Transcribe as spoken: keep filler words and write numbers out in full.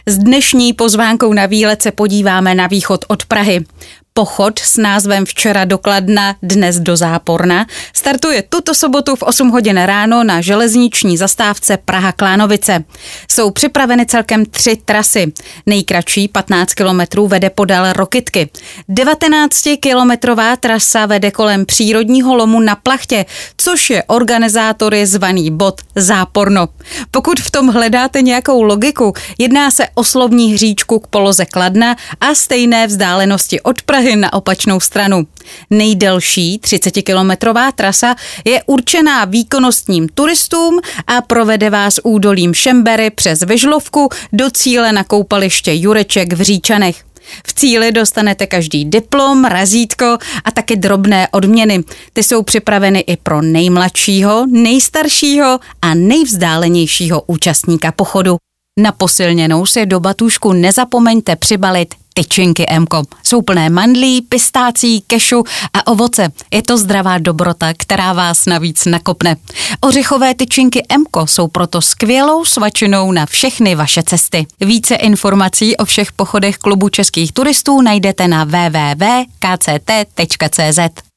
S dnešní pozvánkou na výlet se podíváme na východ od Prahy. Pochod s názvem Včera do Kladna, dnes do Záporna startuje tuto sobotu v osm hodin ráno na železniční zastávce Praha-Klánovice. Jsou připraveny celkem tři trasy. Nejkratší patnáct kilometrů vede podél Rokytky. devatenáctikilometrová trasa vede kolem přírodního lomu na Plachtě, což je organizátory zvaný bod Záporno. Pokud v tom hledáte nějakou logiku, jedná se o slovní hříčku k poloze Kladna a stejné vzdálenosti od Prahy na opačnou stranu. Nejdelší třicetikilometrová trasa je určená výkonnostním turistům a provede vás údolím Šembery přes Vyžlovku do cíle na koupaliště Jureček v Říčanech. V cíli dostanete každý diplom, razítko a také drobné odměny. Ty jsou připraveny i pro nejmladšího, nejstaršího a nejvzdálenějšího účastníka pochodu. Na posilněnou si do batůžku nezapomeňte přibalit tyčinky Emko. Jsou plné mandlí, pistácí, kešu a ovoce. Je to zdravá dobrota, která vás navíc nakopne. Ořechové tyčinky Emko jsou proto skvělou svačinou na všechny vaše cesty. Více informací o všech pochodech Klubu českých turistů najdete na w w w tečka k c t tečka c z.